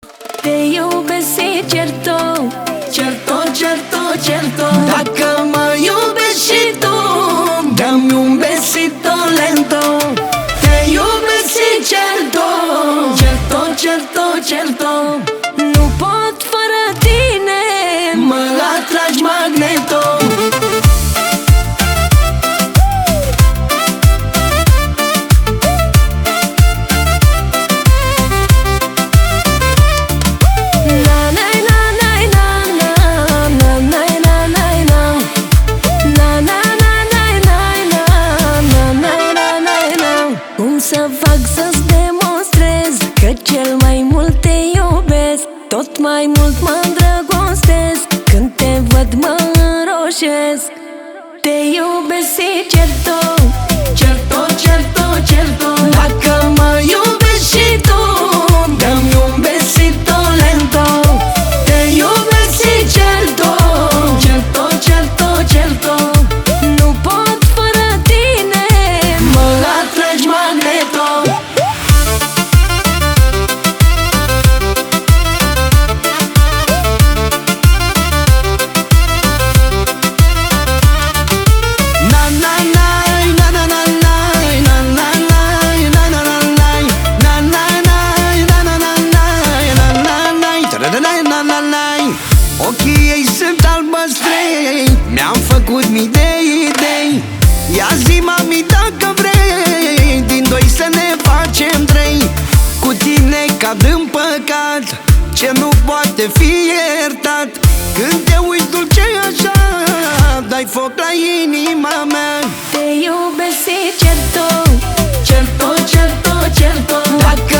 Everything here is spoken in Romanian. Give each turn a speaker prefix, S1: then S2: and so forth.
S1: Te iubesc și certo, certo, certo, certo.
S2: Dacă mă iubești și tu, dă-mi un besito lento.
S1: Te iubesc și certo, certo, certo, certo. Nu pot fără tine,
S2: Mă atragi magneto.
S1: Cum să fac să-ți demonstrez că cel mai mult te iubesc? Tot mai mult mă îndrăgostesc, când te văd mă înroșesc. Te iubesc și certo, certo, certo, certo.
S2: Dacă mă iubești și tu, dă-mi un besito lento.
S1: Te iubesc și certo, certo, certo, certo. Nu pot fără tine,
S2: Mă atragi magneto. Ochii ei sunt albăstrei, mi-am făcut mii de idei. Ia zi, mami, dacă vrei, din doi să ne facem trei. Cu tine cad în păcat, ce nu poate fi iertat. Când te uiți dulce așa, dai foc la inima mea.
S1: te iubesc și certo, certo, certo, certo.
S2: Dacă